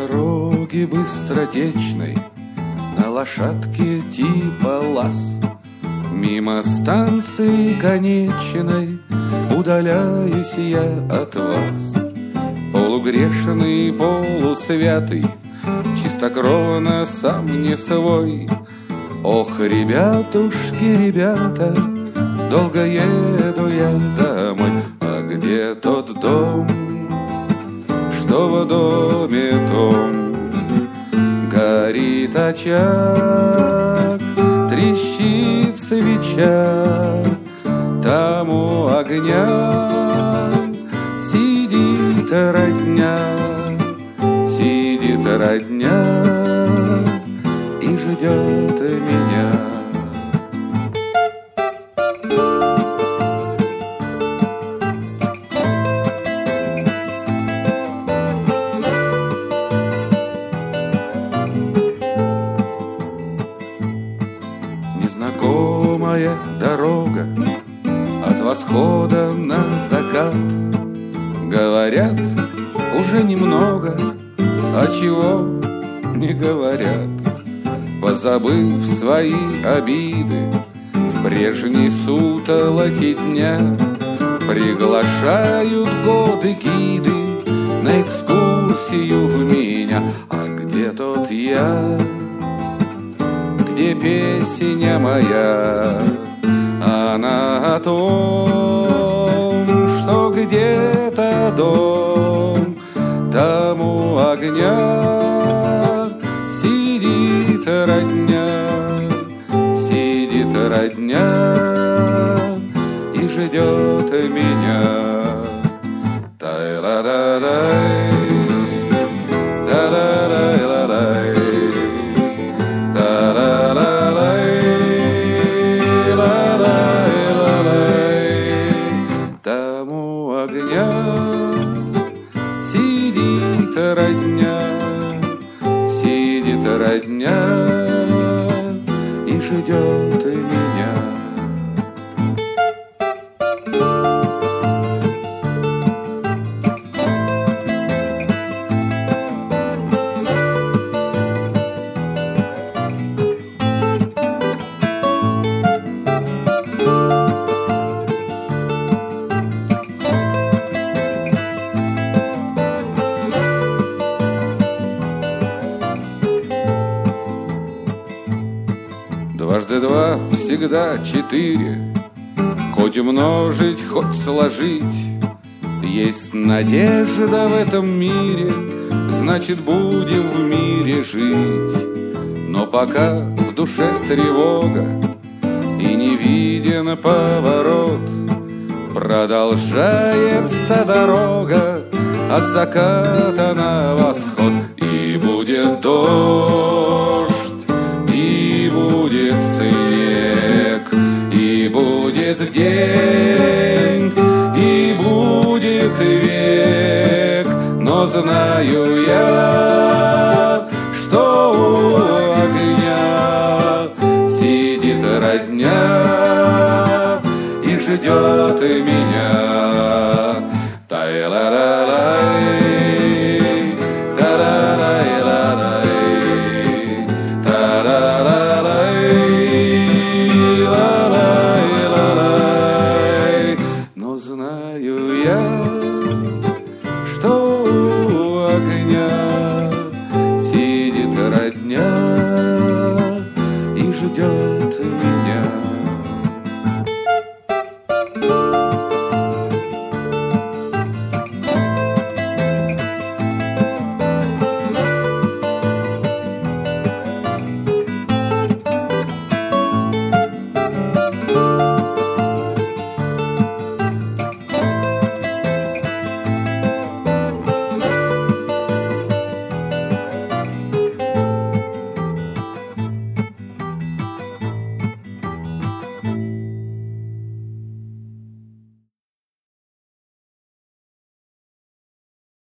дороге быстротечной на лошадке типа лаз мимо станции конечной удаляюсь я от вас. Полугрешный, полусвятый, чистокровно сам не свой. Ох, ребятушки, ребята, долго еду я домой. А где тот дом, что в доме том горит очаг, трещит свеча, там у огня сидит родня, сидит родня и ждет меня. Незнакомая дорога от восхода на закат. Говорят уже немного, а чего не говорят. Позабыв свои обиды в прежней сутолоке дня, приглашают годы гиды на экскурсию в меня. А где тот я? Где песня моя? Она о том, что где-то дом, там у огня сидит родня, сидит родня и ждет меня. Тай-ла-да-дай, да-да-дай-ла-дай, та-ла-ла-лай, ла-лай-ла-лай. Там у огня сидит родня, сидит родня и ждет меня. Дважды два всегда четыре, хоть умножить, хоть сложить. Есть надежда в этом мире, значит, будем в мире жить. Но пока в душе тревога и не виден поворот, продолжается дорога от заката на восход. И будет дождь, и будет снег, и будет день, и будет век. Но знаю я, что у огня сидит родня и ждет меня. Тай-ла-ла-лай, та-ла-лай-ла-лай, та-ла-лай-ла-лай. Но знаю я, что у огня